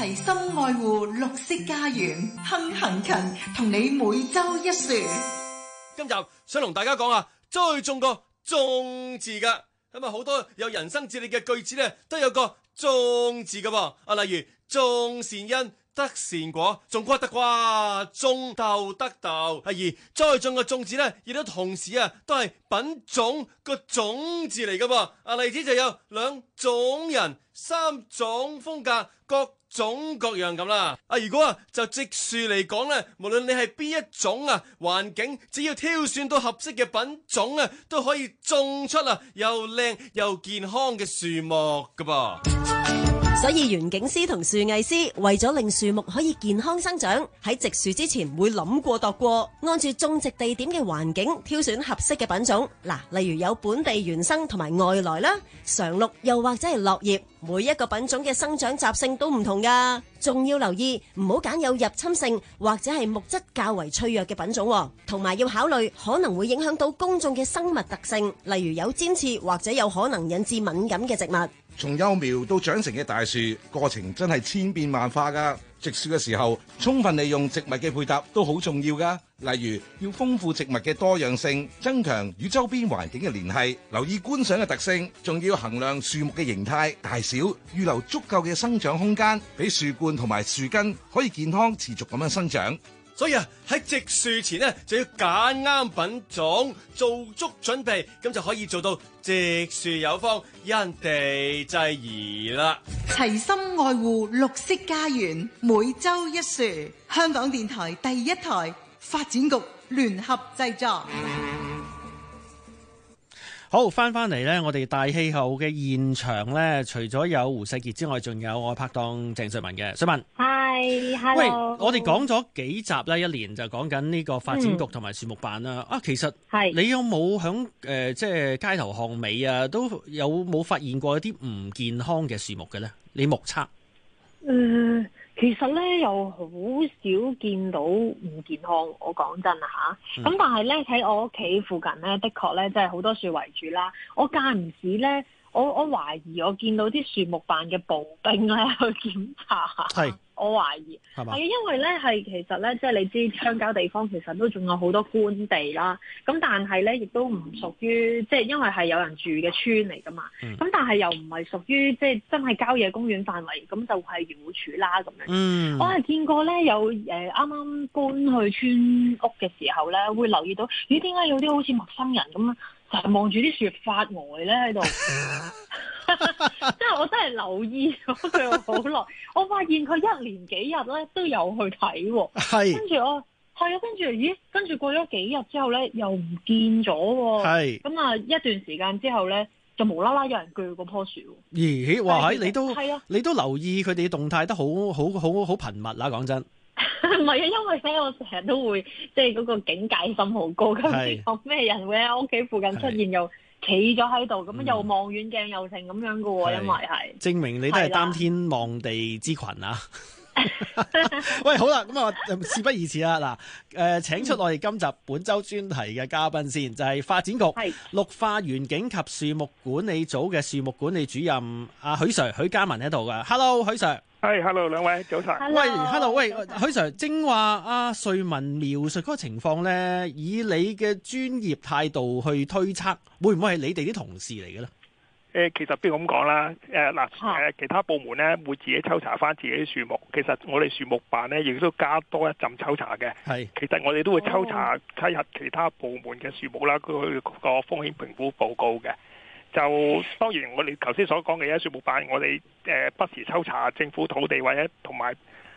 齊心愛護綠色家園，行勤同你每周一樹。 今集想同大家講下栽種個種字噶，咁啊好多有人生哲理嘅句子咧，都有個種字噶噃，例如種善因得善果，種瓜得瓜，種豆得豆。而栽種嘅種字咧，亦都同時都係品種個種字嚟噶噃。例子就有兩種人、三種風格，各種各樣咁啦。如果就植樹嚟講咧，無論你係邊一種環境只要挑選到合適嘅品種都可以種出又靚又健康嘅樹木噶噃。 所以園景師同樹藝師為咗令樹木可以健康生長，喺植樹之前會諗過度過，按住種植地點嘅環境挑選合適嘅品種。例如有本地原生同埋外來啦，常綠又或者係落葉，每一個品種嘅生長習性都唔同噶，仲要留意唔好揀有入侵性或者係木質較為脆弱嘅品種，同埋要考慮可能會影響到公眾嘅生物特性，例如有尖刺或者有可能引致敏感嘅植物。 從幼苗到長成嘅大樹，過程真係千變萬化噶。植樹嘅時候，充分利用植物嘅配搭都好重要噶。例如要豐富植物嘅多樣性，增強與周邊環境嘅聯繫，留意觀賞嘅特性，仲要衡量樹木嘅形態大小，預留足夠嘅生長空間，俾樹冠同埋樹根可以健康持續咁樣生長。 所以喺植樹前就要揀啱品種，做足準備，咁就可以做到植樹有方，因地制宜啦。 齊心愛護綠色家園，每周一樹。香港電台第一台，發展局聯合製作。 好，翻嚟呢，我哋大氣候嘅現場呢，除咗有胡世傑之外，仲有我拍檔鄭瑞文嘅。瑞文 ，Hi，Hello。 喂，我哋講咗幾集啦，一年就講緊呢個發展局同埋樹木辦啦。其實你有冇響即係街頭巷尾都有冇發現過一啲唔健康嘅樹木嘅呢？你目測？ 其實咧又好少見到唔健康，我講真吓。咁但係咧喺我屋企附近咧，的確咧即係好多樹圍住啦。我間唔時咧，我懷疑我見到啲樹木辦嘅步兵咧去檢查。係。我懷疑係因為咧其實咧即係你知鄉郊地方其實都仲有好多官地啦，咁但係咧亦都唔屬於即係因為係有人住嘅村嚟噶嘛，咁但係又唔係屬於即係真係郊野公園範圍，咁就係漁護署啦咁樣。我係見過咧有啱啱搬去村屋嘅時候咧，會留意到咦點解有啲好似陌生人咁成日望住啲樹發呆咧喺度。即係我真係留意咗佢好耐，我發現佢一連幾日咧都有去睇喎。跟住跟住過咗幾日之後咧又唔見咗喎。咁一段時間之後咧就無啦啦有人鋸嗰棵樹。咦？哇！ 你都留意佢哋嘅動態得好頻密啦，講真。 唔係啊，因為咧我成日都會即係嗰個警戒心好高，咁有咩人會喺屋企附近出現又企咗喺度，咁又望遠鏡又成咁樣噶喎，因為係證明你都係擔天望地之群啊！喂，好啦，咁事不宜遲啦，嗱，請出我哋今集本周專題嘅嘉賓先，就係發展局綠化園境及樹木管理組嘅樹木管理主任阿許 Sir 許嘉文喺度噶。Hello，許 Sir。 Hello， 兩位早晨。 喂 ，Hello， 喂，許 Sir， 正話阿瑞文描述嗰個情況咧，以你嘅專業態度去推測，會唔會係你哋啲同事嚟嘅咧？ 其實不如咁講啦，其他部門咧會自己抽查翻自己啲樹木，其實我哋樹木辦咧亦都加多一陣抽查嘅。其實我哋都會抽查睇下其他部門嘅樹木啦，佢個風險評估報告嘅。就當然我哋頭先所講嘅樹木辦，我哋不時抽查政府土地或者同埋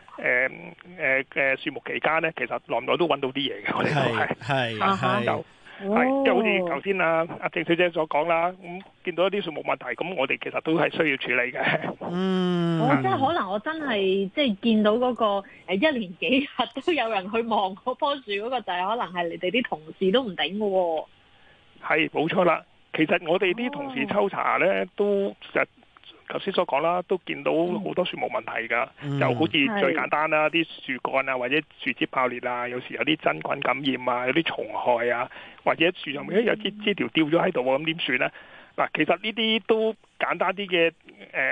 樹木期間咧，其實耐唔耐都揾到啲嘢嘅，我哋都係就。即係好似頭先阿鄭小姐所講啦，咁見到一啲樹木問題，咁我哋其實都係需要處理嘅。 即係可能我真係即係見到嗰個一連幾日都有人去望嗰棵樹嗰個，就係可能係你哋啲同事都唔頂嘅喎。 係冇錯啦，其實我哋啲同事抽查咧，都其實頭先所講啦，都見到好多樹木問題㗎，就好似最簡單啦，啲樹幹啊或者樹枝爆裂啊，有時有啲真菌感染啊，有啲蟲害啊，或者樹上面有枝條掉咗喺度，咁點算咧？嗱，其實呢啲都簡單啲嘅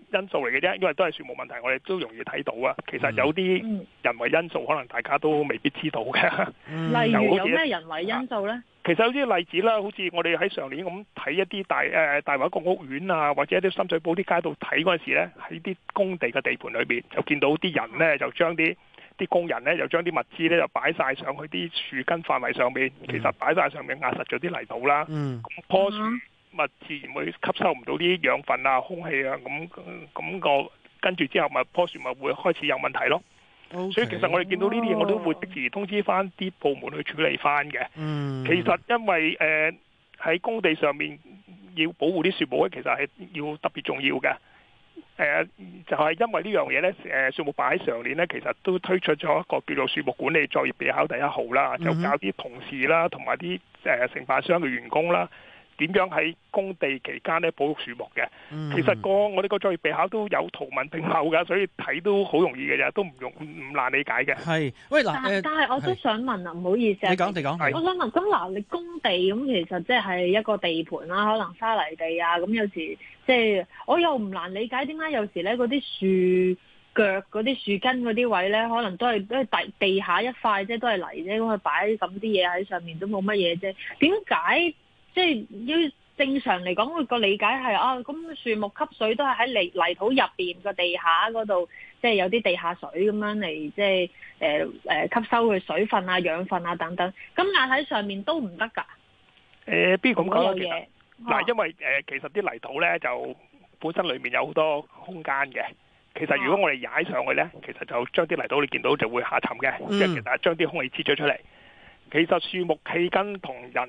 因素嚟嘅啫，因為都係樹木問題，我哋都容易睇到啊。其實有啲人為因素，可能大家都未必知道嘅。 例如有咩人為因素咧？ 其實有啲例子啦，好似我哋喺上年咁睇一啲大圍一個屋苑啊，或者一啲深水埗啲街道睇嗰陣時咧，喺啲工地嘅地盤裏邊就見到啲人咧就將啲工人咧就將啲物資咧就擺晒上去啲樹根範圍上面，其實擺晒上面壓實咗啲泥土啦。咁棵樹咪自然會吸收唔到啲養分啊、空氣啊，咁個跟住之後咪棵樹咪會開始有問題咯。所以其實我哋見到呢啲嘢，我都會即時通知翻啲部門去處理翻嘅。其實因為喺工地上面要保護啲樹木咧，其實係要特別重要嘅。就係因為呢樣嘢咧，樹木辦喺上年咧，其實都推出咗一個叫做樹木管理作業備考第一號啦，就教啲同事啦，同埋啲承辦商嘅員工啦，點樣喺工地期間咧保育樹木嘅。其實我哋個作業備考都有圖文並茂㗎，所以睇都好容易嘅啫，都唔難理解嘅。 係，喂嗱， 但係我都想問啊，唔好意思啊， 你講。 我想問，咁嗱，你工地咁其實即係一個地盤啦，可能沙泥地啊，咁有時即係我又唔難理解點解有時咧嗰啲樹腳嗰啲樹根嗰啲位咧，可能都係地下一塊啫，都係泥啫，咁去擺咁啲嘢喺上面都冇乜嘢啫。點解即係要正常嚟講，個理解係咁樹木吸水都係喺泥土入邊個地下嗰度，即係有啲地下水咁樣嚟，即係吸收佢水分啊、養分啊等等。咁壓喺上面都唔得㗎。 邊咁講咧？嗱，因為其實啲泥土咧就本身裏面有好多空間嘅。其實如果我哋踩上去咧，其實就將啲泥土你見到就會下沉嘅，即係其實將啲空氣擠咗出嚟。其實樹木氣根同人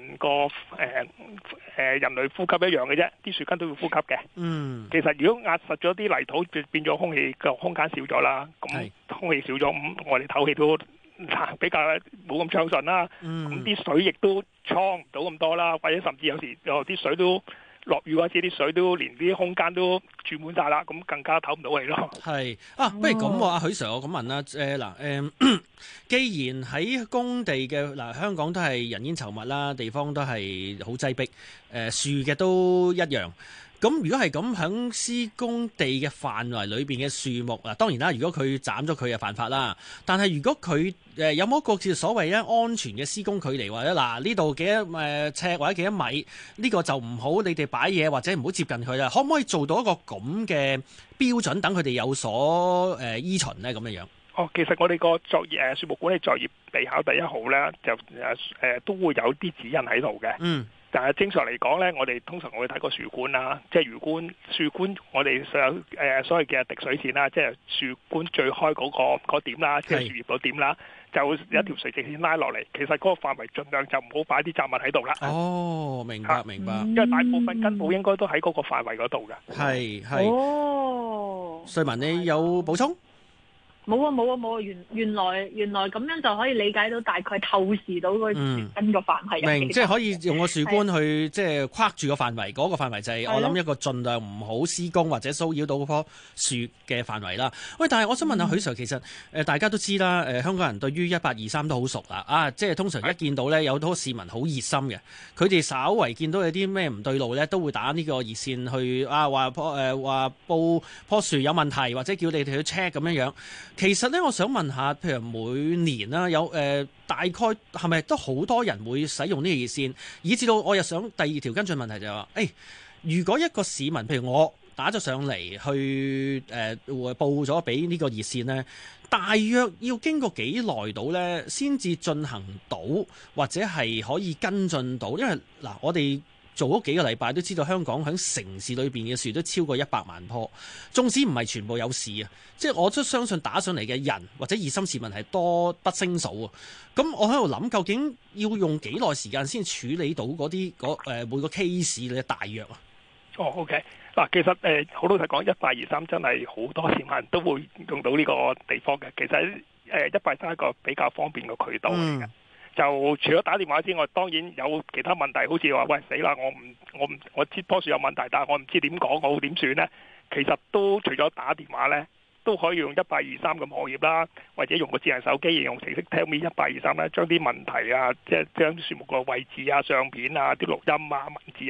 類呼吸一樣嘅啫，啲樹根都要呼吸嘅。其實如果壓實咗啲泥土，變咗空氣嘅空間少咗啦，咁空氣少咗，咁我哋唞氣都比較冇咁暢順啦。咁啲水亦都倉唔到咁多啦，或者甚至有時啲水都落雨嗰時啲水都連啲空間都注滿晒啦，咁更加唞唔到氣咯。 係不如咁阿許 Sir， 我咁問啦，既然喺工地嘅香港都係人煙稠密啦，地方都係好擠迫，樹嘅都一樣。咁如果係咁喺施工地嘅範圍裏邊嘅樹木當然啦，如果佢斬咗佢就犯法啦。但係如果佢有冇一個叫所謂咧安全嘅施工距離，或者呢度幾多尺或者幾多米，呢個就唔好你哋擺嘢或者唔好接近佢啦。可唔可以做到一個咁嘅標準，等佢哋有所依循呢？咁樣樣。 其實我哋個作業樹木管理作業備考第一號咧，就都會有啲指引喺度嘅。但係正常嚟講咧，我哋通常會睇個樹冠啦，即係樹冠我哋所謂嘅滴水線啦，即係樹冠最開嗰點啦，即係樹葉嗰點啦，就有一條垂直線拉落嚟。其實嗰個範圍盡量就唔好擺啲雜物喺度啦。 明白。 因為大部分根部應該都喺嗰個範圍嗰度嘅。 係。瑞文，你有補充？ 冇啊！原來咁樣就可以理解到，大概透視到個樹根個範圍。 明，即係可以用個樹冠去即係框住個範圍，嗰個範圍就係我諗一個盡量唔好施工或者騷擾到嗰棵樹嘅範圍啦。喂，但係我想問下許 Sir，其實大家都知啦，香港人對於1823都好熟啦。即係通常一見到咧，有好多市民好熱心嘅，佢哋稍為見到有啲咩唔對路咧，都會打呢個熱線去話報棵樹有問題，或者叫你哋去 check 咁樣樣。其實咧，我想問下，譬如每年啦，有大概係咪都好多人會使用呢個熱線，以至到我又想第二條跟進問題就係話，如果一個市民，譬如我打咗上嚟去報咗俾呢個熱線呢，大約要經過幾耐到呢先至進行到，或者係可以跟進到？因為我哋做咗幾個禮拜都知道，香港喺城市裏邊嘅樹都超過100萬棵，縱使唔係全部有事啊，即係我都相信打上嚟嘅人或者熱心市民係多不勝數啊。咁我喺度諗，究竟要用幾耐時間先處理到嗰啲每個 case 咧？大約啊 ？OK，嗱，其實好老實講，1823真係好多市民都會用到呢個地方嘅。其實123係一個比較方便嘅渠道嚟嘅。就除咗打電話之外，當然有其他問題，好似話喂死啦，我知棵樹有問題，但係我唔知點講，我點算呢？其實都除咗打電話呢，都可以用1823嘅網頁啦，或者用個智能手機應用程式 Tell Me 1823咧，將啲問題啊，即係將樹木個位置啊、相片啊、啲錄音啊、文字啊咁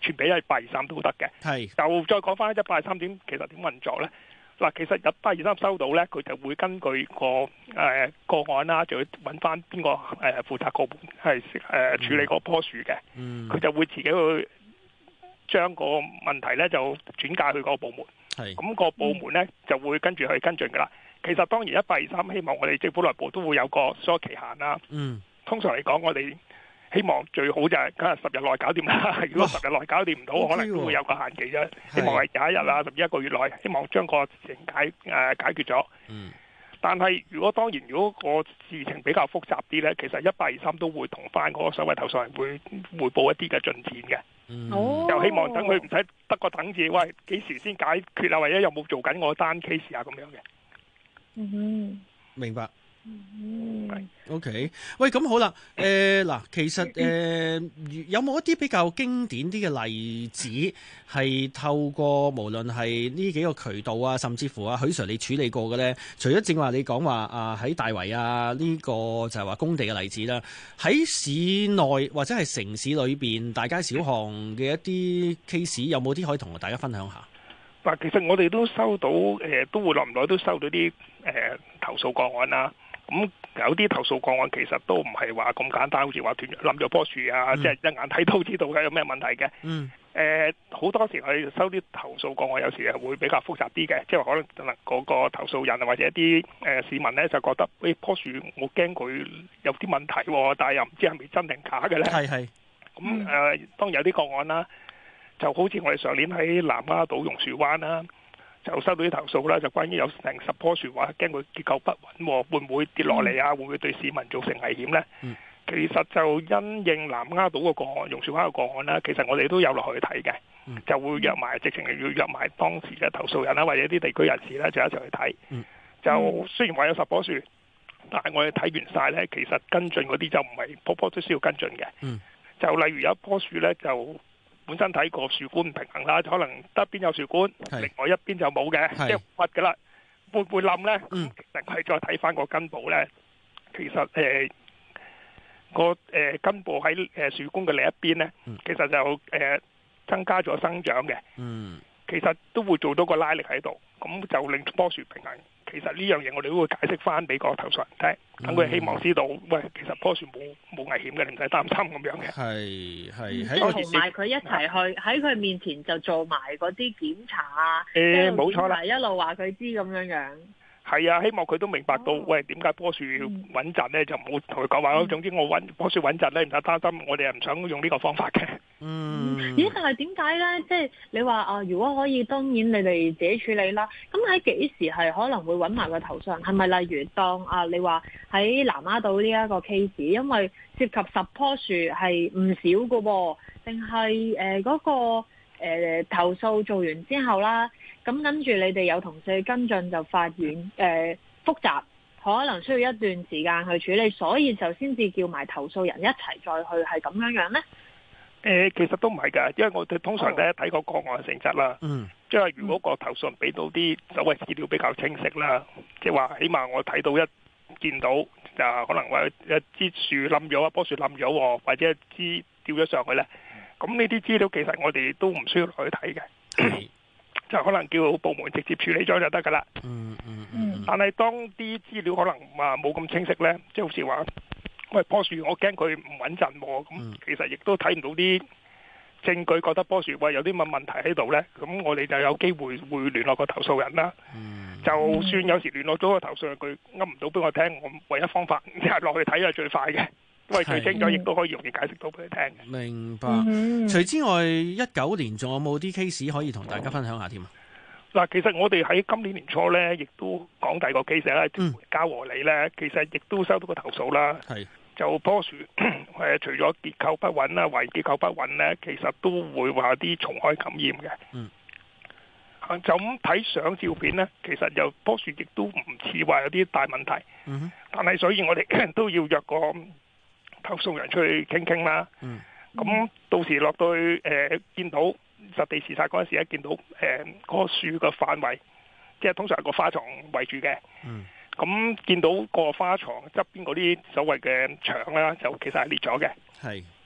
傳俾1823都得嘅。 係。 就再講翻1823點其實點運作咧？嗱，其實1823收到咧，佢就會根據個案啦，就會揾翻邊個負責個門係處理嗰棵樹嘅。佢就會自己去將個問題咧就轉介去個部門。咁個部門咧就會跟住去跟進㗎啦。其實當然1823希望我哋政府內部都會有個所謂期限啦。通常嚟講，我哋希望最好就係梗係10日內搞掂啦。如果10日內搞掂唔到，可能都會有個限期啫。希望係21日啊，甚至1個月內，希望將個事情解決咗。但係如果個事情比較複雜啲咧，其實1823都會同翻嗰個所謂投訴人會匯報一啲嘅進展嘅。就希望等佢唔使得個等字，喂幾時先解決啊？或者有冇做緊我單 case 啊咁樣嘅。 明白。OK， 喂，咁好啦，嗱，其實有冇一啲比較經典啲嘅例子，係透過無論係呢幾個渠道啊，甚至乎許 Sir 你處理過嘅咧？除咗正話你講話喺大圍呢個就係話工地嘅例子啦，喺市內或者係城市裏邊大街小巷嘅一啲 case， 有冇啲可以同大家分享下？ 嗱，其實我哋都收到都會耐唔耐都收到啲投訴個案啦。咁有啲投訴個案其實都唔係話咁簡單，好似話斷冧咗棵樹啊，即係一眼睇都知道有咩問題嘅。好多時我哋收啲投訴個案，有時係會比較複雜啲嘅，即係可能嗰個投訴人或者一啲市民咧就覺得，棵樹我驚佢有啲問題，但係又唔知係咪真定假嘅咧。係。咁當然有啲個案啦，就好似我哋上年喺南丫島榕樹灣啦。就收到啲投訴啦，就關於有成10棵樹話驚佢結構不穩，會唔會跌落嚟啊？會唔會對市民造成危險呢？其實就因應南丫島個案、榕樹灣個案啦，其實我哋都有落去睇嘅，就會約埋直情要約埋當時嘅投訴人啦，或者啲地區人士咧，就一齊去睇。就雖然話有10棵樹，但係我哋睇完晒呢，其實跟進嗰啲就唔係棵棵都需要跟進嘅。就例如有一棵樹呢，就本身睇個樹冠唔平衡啦，可能得邊有樹冠，另外一邊就冇嘅，即係屈㗎啦。會唔會冧咧？其實係再睇翻個根部咧，其實個根部喺樹冠嘅另一邊咧，其實就增加咗生長嘅。其實都會做到個拉力喺度，咁就令棵樹平衡。其實呢樣嘢我哋都會解釋翻俾個投訴人聽，等佢希望知道，喂，其實棵樹冇危險嘅，你唔使擔心咁樣嘅。 即係同埋佢一齊去喺佢面前就做埋嗰啲檢查啊， 冇錯啦， 一路話佢知咁樣樣。 係啊，希望佢都明白到，喂，點解棵樹要穩陣咧？就唔好同佢講話，總之我棵樹穩陣咧，唔使擔心。我哋係唔想用呢個方法嘅。 咦？但係點解咧？即係你話如果可以，當然你哋自己處理啦。咁喺幾時係可能會揾埋個投訴人？係咪例如當你話喺南丫島呢一個 case，因為涉及10棵樹係唔少㗎喎，定係嗰個投訴做完之後啦？咁跟住你哋有同事去跟進，就發現複雜，可能需要一段時間去處理，所以就先至叫埋投訴人一齊再去，係咁樣樣呢？ 其實都唔係㗎，因為我哋通常咧睇個個案嘅性質啦，即係如果個投訴人俾到啲所謂資料比較清晰啦，即係話起碼我睇到一見到就可能話一枝樹冧咗，一棵樹冧咗，或者一枝掉咗上去咧，咁呢啲資料其實我哋都唔需要落去睇嘅。就可能叫部門直接處理咗就得㗎啦。但係當啲資料可能冇咁清晰咧，即係好似話，喂，棵樹我驚佢唔穩陣喎，咁其實亦都睇唔到啲證據，覺得棵樹喂有啲乜問題喺度咧，咁我哋就有機會聯絡個投訴人啦。就算有時聯絡咗個投訴人，佢噏唔到俾我聽，我唯一方法即係落去睇係最快嘅。因為最清楚，亦都可以容易解釋到俾佢聽。 明白。除之外，19年仲有冇啲 case 可以同大家分享下添啊？ 嗱，其實我哋喺今年年初咧，亦都講第二個 case 啦，嘉和里咧，其實亦都收到個投訴啦。就棵樹除咗結構不穩啦，懷疑結構不穩咧，其實都會話啲蟲害感染嘅。就咁睇相照片咧，其實又棵樹亦都唔似話有啲大問題。但係所以我哋都要約個投訴人出去傾傾啦，咁到時落到去見到實地視察嗰陣時咧，見到嗰個樹嘅範圍，即係通常係個花床圍住嘅，見到個花床側邊嗰啲所謂嘅牆啦，就其實係裂咗嘅。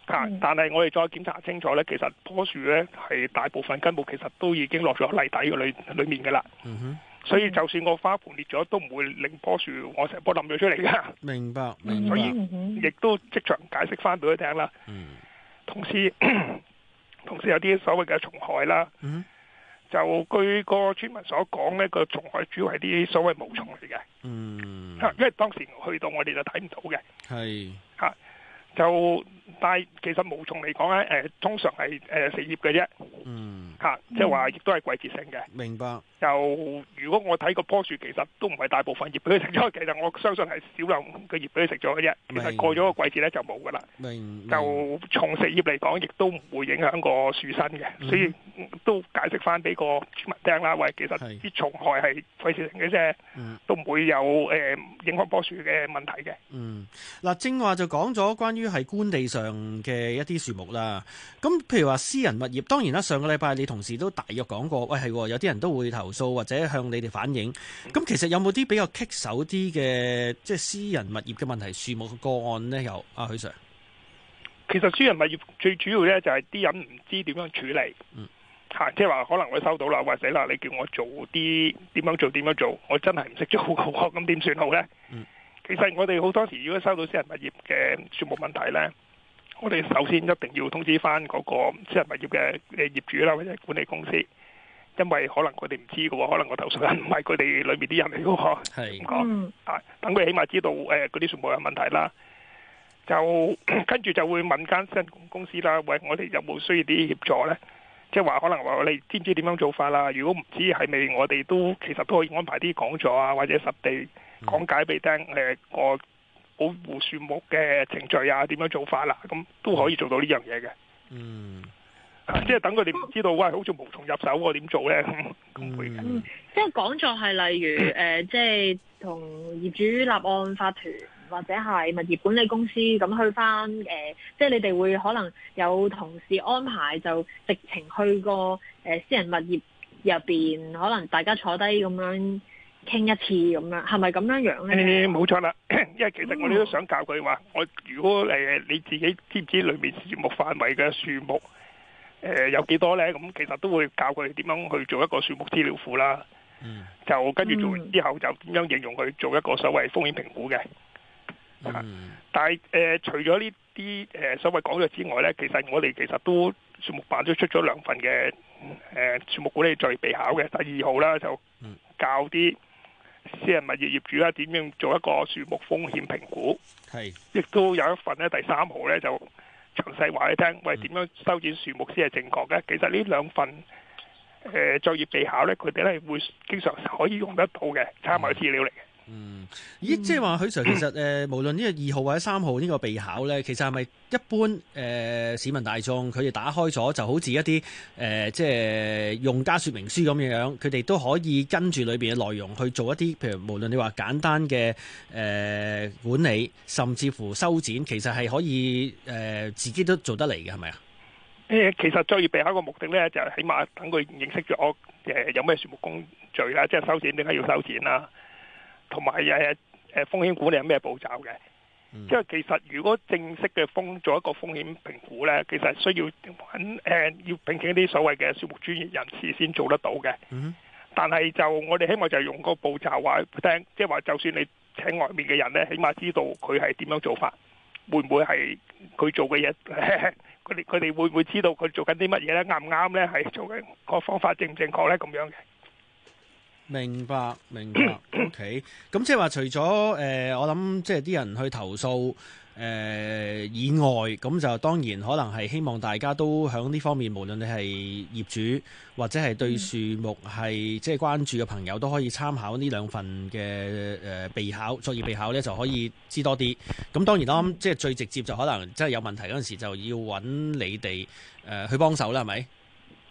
但係我哋再檢查清楚咧，其實棵樹咧係大部分根部其實都已經落咗泥底嘅裏面嘅啦。所以就算個花盆裂咗，都唔會令棵樹我成棵冧咗出嚟㗎。 明白。 所以亦都即場解釋翻俾佢聽啦。同時有啲所謂嘅蟲害啦。就據個村民所講呢，個蟲害主要係啲所謂毛蟲嚟嘅。因為當時去到我哋就睇唔到嘅。係但係其實毛蟲嚟講咧，通常係食葉嘅啫。即係話亦都係季節性嘅。明白。就如果我睇個棵樹，其實都唔係大部分葉俾佢食咗，其實我相信係少量嘅葉俾佢食咗嘅啫。其實過咗個季節咧就冇噶啦。就從食葉嚟講，亦都唔會影響個樹身嘅，所以都解釋翻俾個村民聽啦。喂，其實啲蟲害係季節性嘅啫，都唔會有影響棵樹嘅問題嘅。 嗱，正話就講咗關於係官地上嘅一啲樹木啦。咁譬如話私人物業，當然啦，上個禮拜你同事都大約講過，喂係有啲人都會投訴或者向你哋反映。咁其實有冇啲比較棘手啲嘅即係私人物業嘅問題樹木嘅個案呢？有許 Sir。 其實私人物業最主要咧就係啲人唔知點樣處理。即係話可能我收到啦，或者啦，你叫我做啲點樣做，我真係唔識做嘅喎，咁點算好咧？其實我哋好多時如果收到私人物業嘅樹木問題咧，我哋首先一定要通知翻嗰個私人物業嘅業主啦，或者管理公司，因為可能佢哋唔知嘅喎，可能個投訴人唔係佢哋裏面啲人嚟嘅喎。係咁講等佢起碼知道嗰啲樹木有問題啦，就跟住就會問間私人公司啦，喂，我哋有冇需要啲協助咧？即係話可能話你知唔知點樣做法啦？如果唔知係咪我哋都其實都可以安排啲講座啊，或者實地講解俾你聽個保護樹木嘅程序啊，點樣做法啦？咁都可以做到呢樣嘢嘅。即係等佢哋唔知道，喂，好似無從入手喎，點做咧？咁會嘅。 即係講座係例如即係同業主立案法團或者係物業管理公司咁去翻即係你哋會可能有同事安排，就直情去個私人物業入邊，可能大家坐低咁樣傾一次咁樣，係咪咁樣樣咧？ 冇錯啦，因為其實我哋都想教佢話，我如果你自己知唔知裏面樹木範圍嘅樹木有幾多咧？咁其實都會教佢點樣去做一個樹木資料庫啦。就跟住做完之後，就點樣應用去做一個所謂風險評估嘅。但係除咗呢啲所謂講咗之外咧，其實我哋其實都樹木辦都出咗2份嘅樹木管理作業備考嘅。第2號啦，就教啲私人物業業主啦點樣做一個樹木風險評估。亦都有一份咧，第3號咧就詳細話你聽，喂，點樣修剪樹木先係正確嘅。其實呢2份作業備考咧，佢哋咧會經常可以用得到嘅參考資料嚟嘅。 咦，即係話許 Sir，其實無論呢個2號或者3號呢個備考咧，其實係咪一般市民大眾佢哋打開咗就好似一啲即係用家說明書咁樣，佢哋都可以跟住裏邊嘅內容去做一啲，譬如無論你話簡單嘅管理，甚至乎修剪，其實係可以自己都做得嚟嘅，係咪啊？ 其實作業備考個目的咧，就係起碼等佢認識咗有咩樹木工序啦，即係修剪點解要修剪啦，同埋風險管理有咩步驟嘅。即係其實如果正式嘅做一個風險評估咧，其實需要要聘請一啲所謂嘅樹木專業人士先做得到嘅。但係就我哋希望就係用個步驟話聽，即係話就算你請外面嘅人咧，起碼知道佢係點樣做法，會唔會係佢做嘅嘢？佢哋會唔會知道佢做緊啲乜嘢咧？啱唔啱咧？係做緊個方法正唔正確咧？咁樣嘅。 明白。OK， 咁即係話除咗我諗即係啲人去投訴以外，咁就當然可能係希望大家都喺呢方面，無論你係業主或者係對樹木係即係關注嘅朋友，都可以參考呢2份嘅備考作業備考咧，就可以知多啲。咁當然啦，即係最直接就可能真係有問題嗰陣時，就要揾你哋去幫手啦，係咪？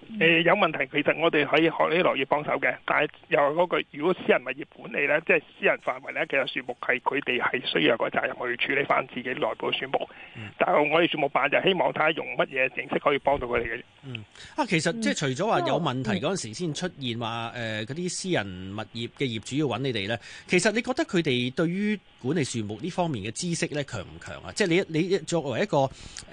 有問題，其實我哋可以學呢啲樂業幫手嘅，但係又係嗰句，如果私人物業管理咧，即係私人範圍咧，其實樹木係佢哋係需要有個責任去處理翻自己內部嘅樹木。但係我哋樹木辦就希望睇下用乜嘢形式可以幫到佢哋嘅。 其實即係除咗話有問題嗰陣時先出現話嗰啲私人物業嘅業主要揾你哋咧，其實你覺得佢哋對於管理樹木呢方面嘅知識咧強唔強啊？即係你作為一個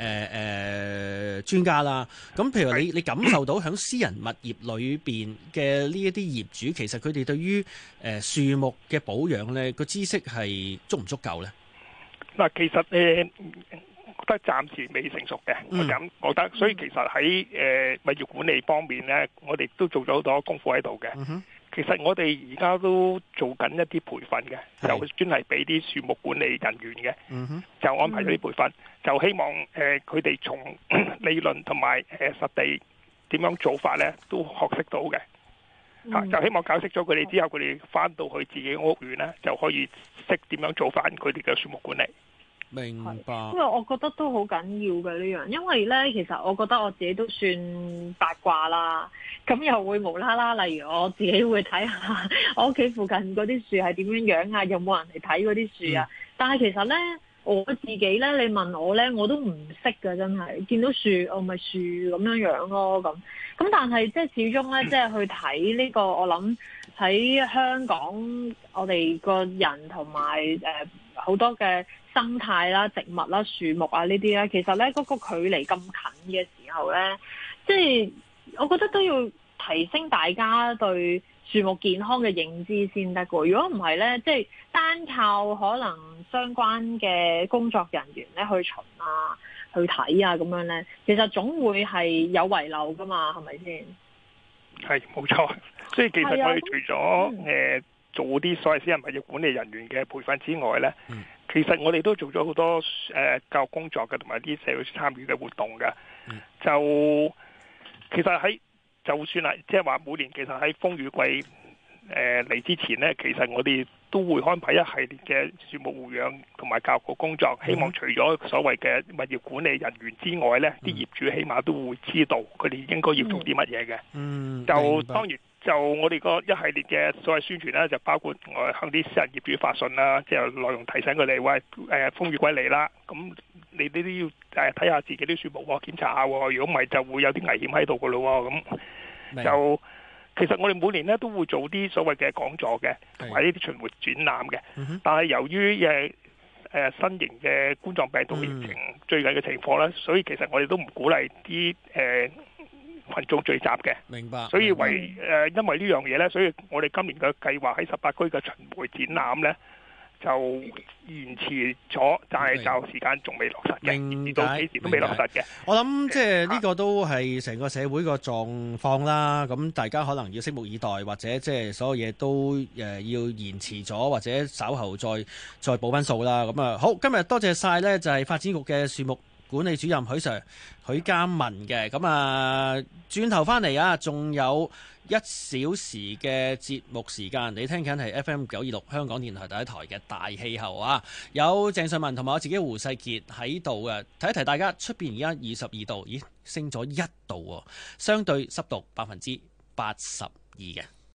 專家啦，咁譬如話你感受到響私人物業裏邊嘅呢一啲業主，其實佢哋對於樹木嘅保養咧個知識係足唔足夠咧？ 嗱，其實覺得暫時未成熟嘅，我咁覺得，所以其實喺物業管理方面咧，我哋都做咗好多功夫喺度嘅。其實我哋而家都做緊一啲培訓嘅，就專係俾啲樹木管理人員嘅，就安排咗啲培訓，就希望佢哋從理論同埋實地點樣做法咧，都學識到嘅。就希望教識咗佢哋之後，佢哋翻到去自己屋苑咧，就可以識點樣做翻佢哋嘅樹木管理。 明白。 因為我覺得都好緊要嘅呢樣，因為咧，其實我覺得我自己都算八卦啦，咁又會無啦啦，例如我自己會睇下我屋企附近嗰啲樹係點樣樣啊，有冇人嚟睇嗰啲樹啊？但係其實咧，我自己咧，你問我咧，我都唔識㗎，真係見到樹，我咪樹咁樣樣咯，咁但係即係始終咧，即係去睇呢個，我諗喺香港，我哋個人同埋好多嘅生態啦、植物啦、樹木啊呢啲咧，其實咧嗰個距離咁近嘅時候咧，即係我覺得都要提升大家對樹木健康嘅認知先得㗎。如果唔係咧，即係單靠可能相關嘅工作人員咧去巡啊、去睇啊咁樣咧，其實總會係有遺漏㗎嘛，係咪先？ 係冇錯，所以其實我哋除咗做啲所謂私人物業管理人員嘅培訓之外咧，其實我哋都做咗好多教育工作嘅，同埋啲社會參與嘅活動嘅。就其實喺就算係即係話每年，其實喺風雨季嚟之前咧，其實我哋都會安排一系列嘅樹木護養同埋教育嘅工作，希望除咗所謂嘅物業管理人員之外咧，啲業主起碼都會知道佢哋應該要做啲乜嘢嘅。就當然。就我哋個一系列嘅所謂宣傳咧，就包括我向啲私人業主發信啦，即係內容提醒佢哋喂風雨季嚟啦，咁你哋都要睇下自己啲樹木檢查下喎，如果唔係就會有啲危險喺度噶咯喎，咁就其實我哋每年咧都會做啲所謂嘅講座嘅，同埋呢啲巡迴展覽嘅，但係由於新型嘅冠狀病毒疫情最近嘅情況咧，所以其實我哋都唔鼓勵啲群眾聚集嘅， 明白。 所以因為呢樣嘢咧，所以我哋今年嘅計劃喺18區嘅巡迴展覽咧，就延遲咗，但係就時間仲未落實嘅，到幾時都未落實嘅。 我諗即係呢個都係成個社會個狀況啦。咁大家可能要拭目以待，或者即係所有嘢都要延遲咗，或者稍後再補翻數啦。咁啊，好，今日多謝晒咧，就係發展局嘅樹木管理主任許嘉文嘅。咁啊，轉頭翻嚟啊，仲有1小時嘅節目時間，你聽緊係 FM 926香港電台第一台嘅大氣候啊，有鄭瑞文同埋我自己胡世傑喺度嘅。提一提大家，出邊而家22度，咦，升咗1度喎，相對濕度82%嘅。